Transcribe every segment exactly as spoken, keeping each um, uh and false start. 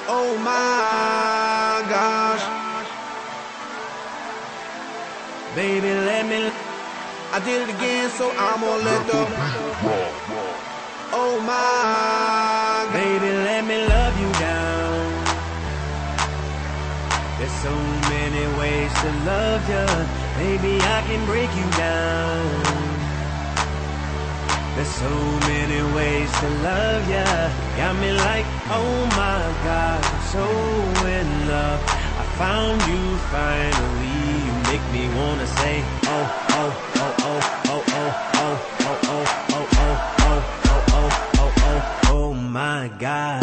Oh my gosh. Baby, let me. I did it again, so I'm gonna let go. Oh my. Baby, let me love you down. There's so many ways to love you. Baby, I can break you down. There's so many ways to love ya. Got me like, oh my God, I'm so in love. I found you finally. You make me wanna say, oh, oh, oh, oh, oh, oh, oh, oh, oh, oh, oh, oh, oh, oh, oh, oh, oh my gosh.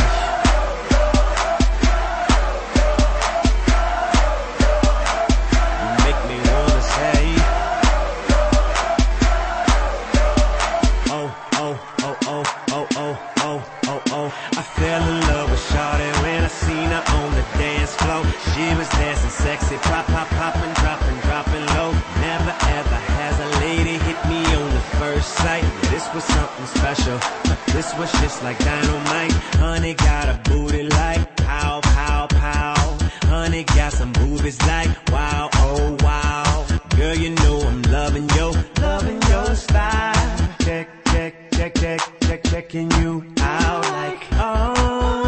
She was dancing sexy, pop, pop, poppin', droppin', droppin' low. Never ever has a lady hit me on the first sight. This was something special. This was just like dynamite. Honey got a booty like pow, pow, pow. Honey got some boobies like wow, oh wow. Girl, you know I'm loving yo, loving your style. Check, check, check, check, check, checking you out like oh.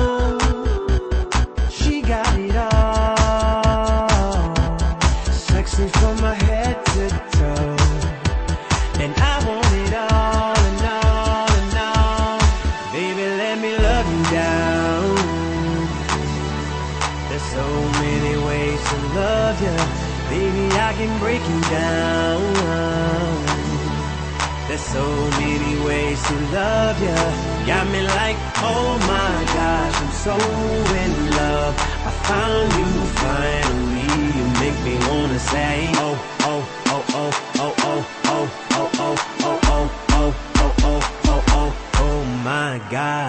From my head to toe, and I want it all and all and all. Baby, let me love you down. There's so many ways to love you. Baby, I can break you down. There's so many ways to love you. Got me like, oh my gosh, I'm so in love. I found you finally. You make me wanna say, oh, oh, oh, oh, oh, oh, oh, oh, oh, oh, oh, oh, oh, oh, oh, oh, oh my gosh.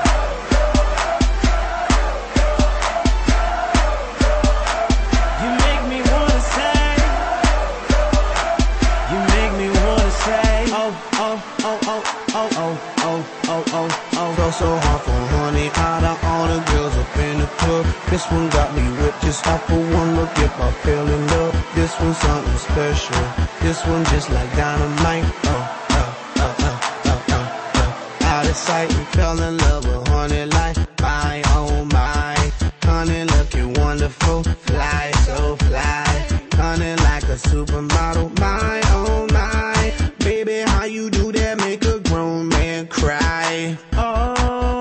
You make me wanna say, you make me wanna say, oh, oh, oh, oh, oh, oh, oh, oh, oh, oh. Felt so hard for honey, out of all the girls up in the club. This one got me whipped just off for one look. If I fell in love, this one's something special. This one just like dynamite. Oh, oh, oh, oh, oh, oh, oh. Out of sight and fell in love with honey like my, oh my. Honey looking wonderful, fly, so fly. Honey like a supermodel, my, oh my. Baby, how you do that make a grown man cry? Oh.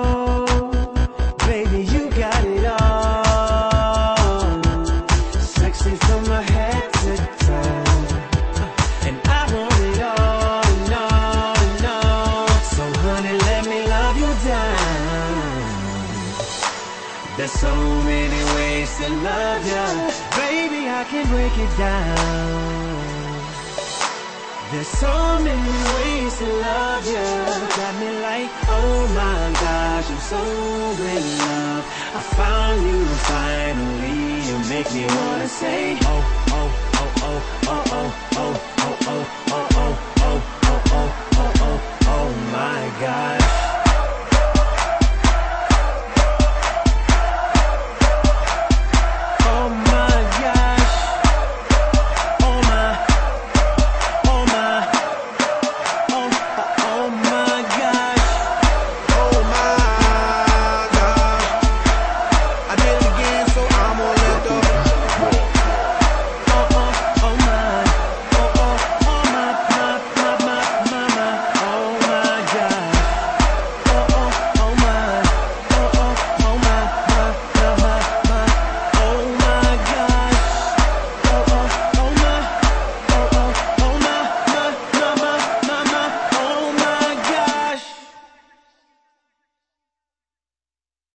There's so many ways to love ya. Baby, I can break it down. There's so many ways to love ya. Got me like, oh my gosh, I'm so in love. I found you finally. You make me wanna say, oh, oh, oh, oh, oh, oh, oh, oh, oh, oh, oh, oh, oh, oh, oh, oh, oh my God.